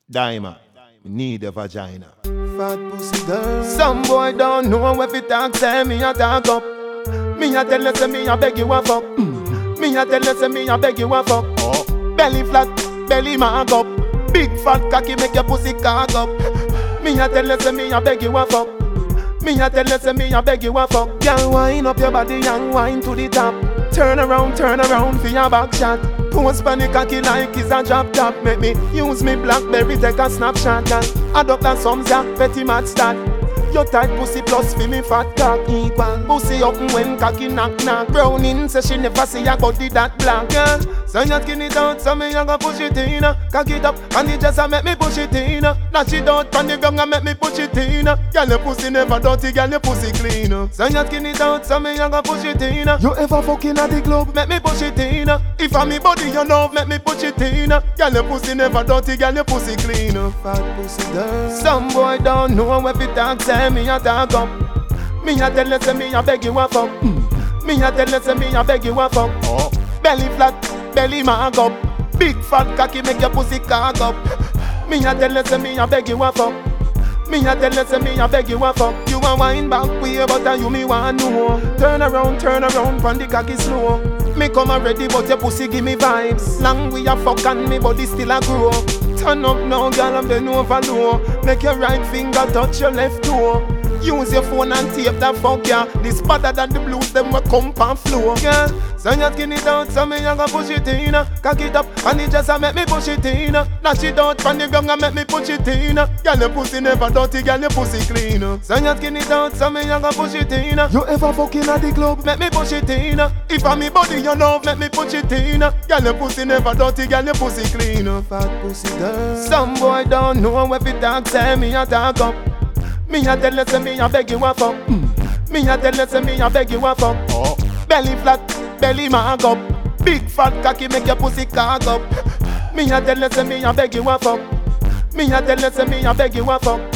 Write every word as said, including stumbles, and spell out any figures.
Diamond, we need a vagina. Fat pussy girl. Some boy don't know if it talk, say me a talk up. Me a tell you, say me a beg you a fuck. Mm. Me a tell you, say me a beg you a fuck. Oh. Belly flat, belly mark up. Big fat cocky make your pussy cock up. Me a tell you, say me a beg you a fuck. Me a tell you, say me a beg you a fuck. Girl, wind up your body and wind to the top. Turn around, turn around for your back shot. Post panic cocky like it's a drop top. Make me use me Blackberry, take a snapshot. Girl, adopt a sums ya, petty mad start. Your tight pussy plus fi me fat cock equal. Pussy up when cocky knock knock. Browning say she never see a body that black. Girl, so you skin it out, so me a go push it in. Cock it up and it just a make me push it in. Dash it out from the ground and make me push it in. Girl, your pussy never dirty, girl, your pussy clean. So you skin it out, so me a go push it in. You ever fucking at the club, make me push it in. If I'm me body you love, make me push it in. Girl, your pussy never dirty, girl, your pussy clean. Fat pussy girl. Some boy don't know if it talk, say me a talk up. Me a tell you, say me a beg you a fuck. Mm. Me a tell you, say me a beg you a fuck. Oh. Belly flat, belly mark up. Big fat cocky make your pussy cock up. Me a tell you, say me a beg you a fuck. Me a tell you, say me a beg you a fuck. You a wine back way, but you me want know. Turn around, turn around, pon the cocky slow. Me come already, but your pussy give me vibes. Long we a fuck and me body still a grow. Turn up now, girl, and bend over low. Make your right finger touch your left toe. Use your phone and tape that fuck ya. This better than the blues, them will come and flow. Yeah, so you skin it out, so me a go push it in. Cock it up, and it just a make me push it in. Dash it out from the ground and make me push it in. Girl, your pussy never dirty, girl, your pussy clean. So you skin it out, so me a go push it in. You ever fucking at the club, make me push it in. If I'm me body you love, make me push it in. Girl, your pussy never dirty, girl, your pussy clean. Fat pussy girl. Some boy don't know if it talk, say me a talk up. Me a tell you, say me a beg you a fuck. Mm. Me a tell you, say me a beg you a fuck. Oh. Belly flat, belly mark up. Big fat cocky make your pussy cock up. Me a tell you, say me a beg you a fuck. Me a tell you, say me a beg you a fuck.